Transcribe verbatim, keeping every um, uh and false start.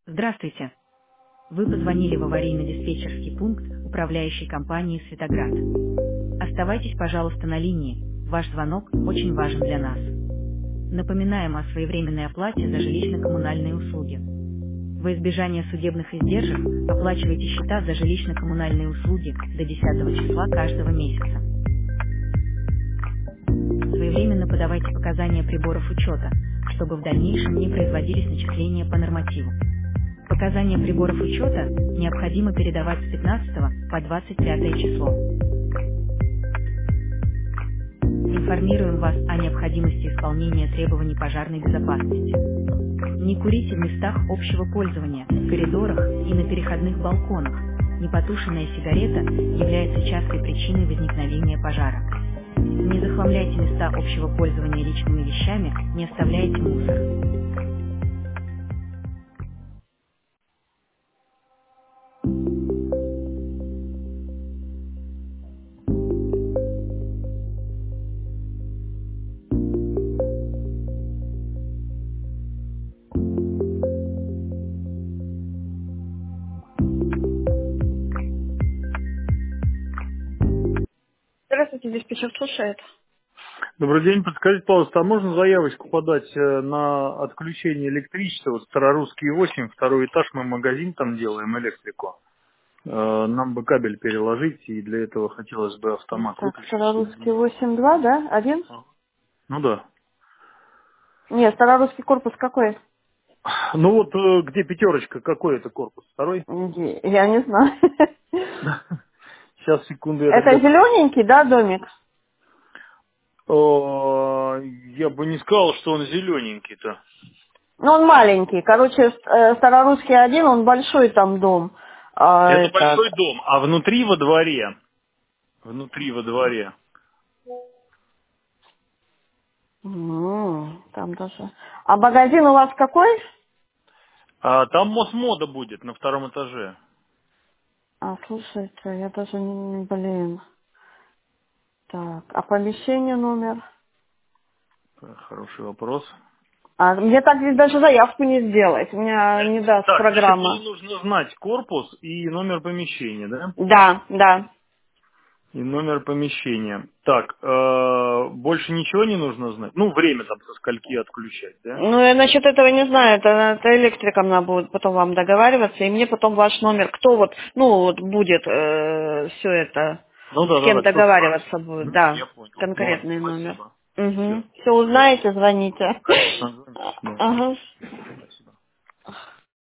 Здравствуйте. Вы позвонили в аварийно-диспетчерский пункт управляющей компании «Светоград». Оставайтесь, пожалуйста, на линии. Ваш звонок очень важен для нас. Напоминаем о своевременной оплате за жилищно-коммунальные услуги. Во избежание судебных издержек оплачивайте счета за жилищно-коммунальные услуги до десятого числа каждого месяца. Своевременно подавайте показания приборов учета, чтобы в дальнейшем не производились начисления по нормативу. Показания приборов учета необходимо передавать с пятнадцатого по двадцать пятое число. Информируем вас о необходимости исполнения требований пожарной безопасности. Не курите в местах общего пользования, в коридорах и на переходных балконах. Непотушенная сигарета является частой причиной возникновения пожара. Не захламляйте места общего пользования личными вещами, не оставляйте мусор. Здравствуйте, диспетчер слушает. Добрый день, подскажите, пожалуйста, а можно заявочку подать э, на отключение электричества? Вот Старорусский восемь, второй этаж, мы магазин там делаем, электрику. Э, Нам бы кабель переложить, и для этого хотелось бы автомат Так, выключить. Старорусский восемь два, да? Один? А. Ну да. Нет, Старорусский корпус какой? Ну вот э, где пятерочка, какой это корпус? Второй? Е- Я не знаю. Сейчас, секунду, я Это тогда... зелененький, да, домик? Э, Я бы не сказал, что он зелененький-то. Ну, он маленький. Короче, ст- э, Старорусский один, он большой там дом. А, Это это... большой дом, а внутри во дворе, внутри во дворе. м, Там даже... А магазин у вас какой? А там Мосмода будет на втором этаже. А, слушайте, я даже не... Блин. Так, а помещение номер? Так, хороший вопрос. А, мне так здесь даже заявку не сделать. У меня не даст Так, значит, мне программа. нужно знать корпус и номер помещения, да? Да, да. И номер помещения. Так, э, больше ничего не нужно знать? Ну, время там со скольки отключать, да? Ну, я насчет этого не знаю, это, это электрикам надо будет потом вам договариваться, и мне потом ваш номер, кто вот, ну, вот будет э, все это, Ну да, с да, кем да, кто спрашивает. договариваться будет, Мгм, да, я понял. Ладно, конкретный номер. спасибо. Все. Угу. Все узнаете, звоните. Конечно, звоните, да. Ага.